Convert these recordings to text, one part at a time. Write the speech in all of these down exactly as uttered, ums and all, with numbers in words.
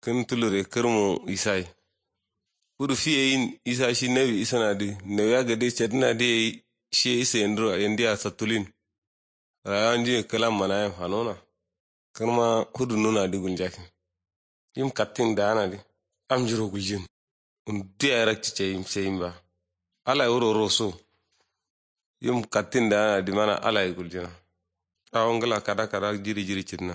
kin tulure kirmu isai kudu fiye yin isa shi nevi isa na di ne ya gade chedna di shi isa yendro yendi a satulin rayan ji kalam manayam hanona kirma hudu nuna di gunjakin yim kattin da ana di am jiro guljin un dia rakti cheyim cheyim ba ala uro roso yim kattin da ana di mana ala guljina awongla kada kada jiri jiri chidna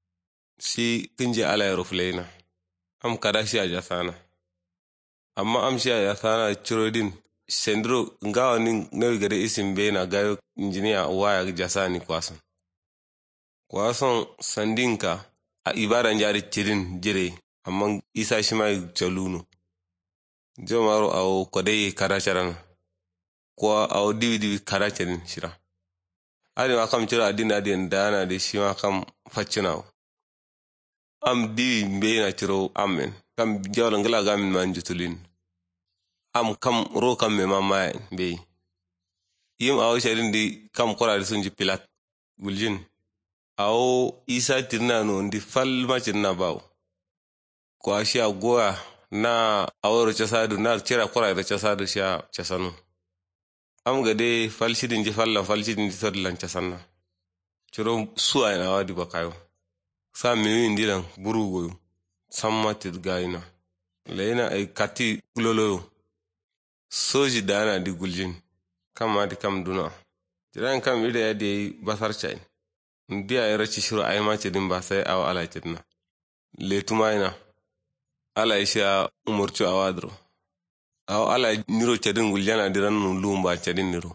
si kinje ala rufleina am kada shi aja sana amma am shi aja sana churodin sendro ngawa nin nawi gade isim be na gayo engineer waya jasani kwasan kwasan sandinka a ibadan jari chidin jire amma isa shi mai chaluno jomaro aw kodai kada charana ko aw divi divi kada chedin shira ali ma kam chira adina den dana de shi ma kam faccinaw am divi be na chiro amen kam jawla ngala gamin man jutulin am kam ro kam me mama be yim aw shedin di kam qora sunji pilat guljin aw isa tirna no ndi fal ma tirna baw ko asha goa na awro chasadu na chira qora da chasadu sha chasanu am gade fal shidin ji fallan fal shidin ji todlan chasanna chiro suwa na wadi bakayo sa mi ndilan burugo samma tidgaina leina ay kati kulolo soji dana di guljin kama di kam duna jiran kam ida ya di basar chain ndiya ay rachi shiro ay ma chedin ba sai aw ala chedna le tumaina ala isha umurchu awadro aw ala niro chedin guljana diran nun lumba chedin niro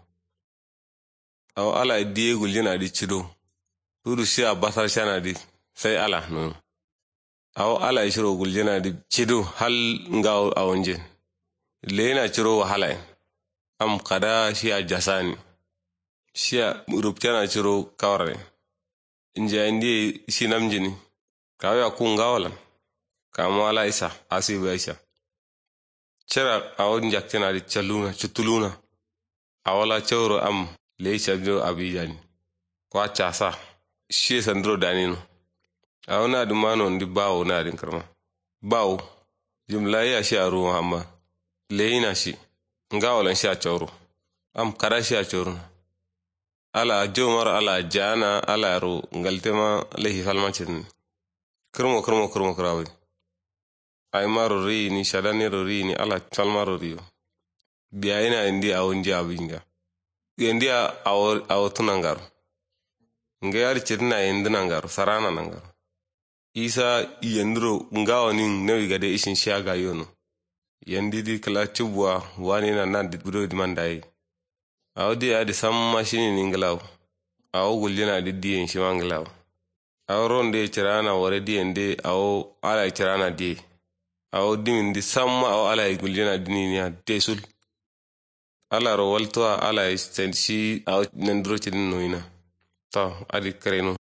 aw ala die guljana di chido tudu sha basar shana di sai ala no aw ala ishiro guljana di chido hal ngaw awonje leena chiro wahala am kada shi a jasani shi a ruptana chiro kawre inja indi shi namjini kawya kungawalan kamala isa asibu isa chira awon jaktina di chaluna chutuluna awala choro am leisha bjo abijani kwa chasa shi sandro danino awona dumano ndi bawo na din karma bawo jumla ya shi aru amma leina shi ngawalan shi a choro am kada shi a choro ala jomar ala jana ala ro ngaltema lehi falmacin kirmo kirmo kirmo krawi ay maro ri ni shadani ro ri ni ala falmaro ri biya ina indi awon jabinga indi aw aw tunangaro ngayar chirna indinangaro sarana nangaro isa yendro ngawanin nawi gade ishin shaga yono yandidi kala chubwa wani na nan dibro di mandai awdi adi samma shini ninglaw aw guljina di dien shi manglaw aw ronde tirana wore diende aw ala tirana di aw dimin di samma aw ala guljina diniya tesul ala ro walto ala istensi aw nendro tin noina to adi kreno